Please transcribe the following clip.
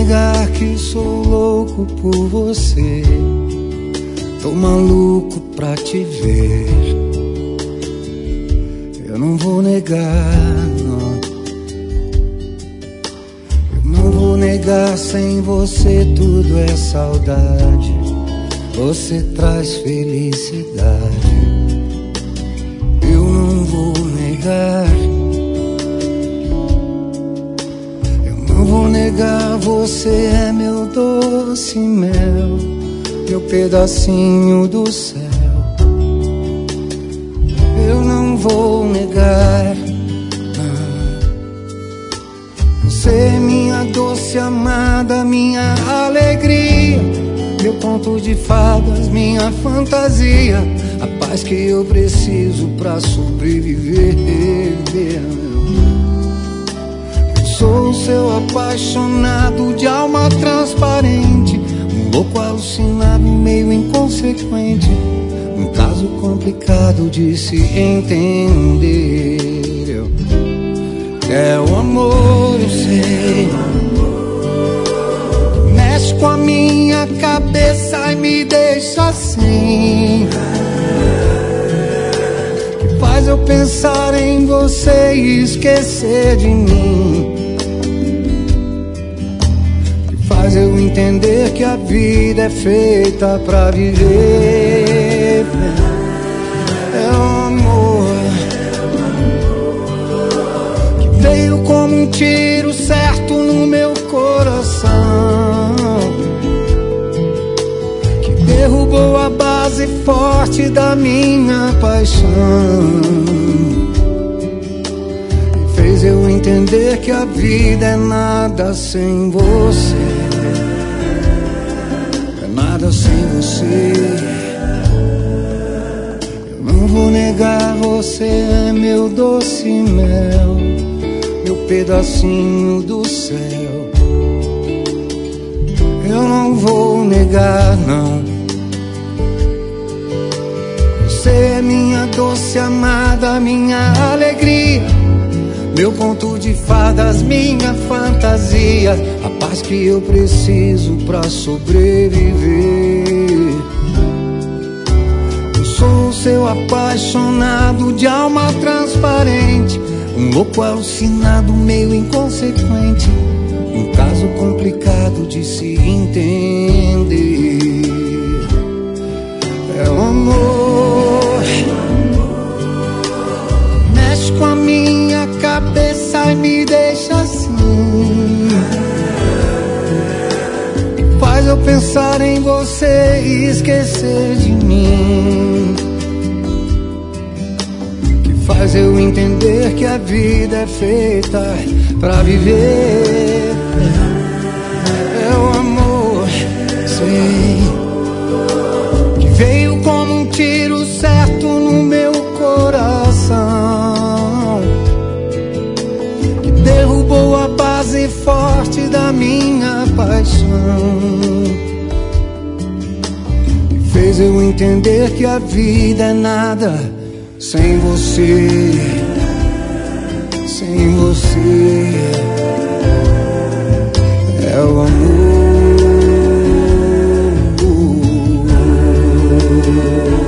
negar que sou louco por você. Tô maluco pra te ver. Eu não vou negar, não. Eu não vou negar, sem você tudo é saudade. Você traz felicidade. Eu não vou negar. Eu não vou negar, você é meu doce mel, meu pedacinho do céu. Eu não vou negar. Você é minha doce amada, minha alegria, meu conto de fadas, minha fantasia, a paz que eu preciso pra sobreviver. Eu sou o seu apaixonado de alma transparente, um louco alucinado, meio inconsequente, um caso complicado de se entender. É o amor, eu sei, mexe com a minha cabeça e me deixa assim, que faz eu pensar em você e esquecer de mim, que faz eu entender que a vida é feita pra viver. É o amor que veio como um tiro certo no meu coração, que derrubou a base forte da minha paixão, e fez eu entender que a vida é nada sem você, é nada sem você. Eu não vou negar, você é meu doce mel, meu pedacinho do céu. Eu não vou negar, não. Você é minha doce amada, minha alegria, meu conto de fadas, minha fantasia, a paz que eu preciso pra sobreviver. Eu sou o seu apaixonado de alma transparente, um louco alucinado, meio inconsequente, um caso complicado de se entender. É o amor, mexe com a minha cabeça e me deixa assim, faz eu pensar em você e esquecer de mim, faz eu entender que a vida é feita pra viver. É o amor, sei, que veio como um tiro certo no meu coração, que derrubou a base forte da minha paixão, e fez eu entender que a vida é nada sem você, sem você. É o amor.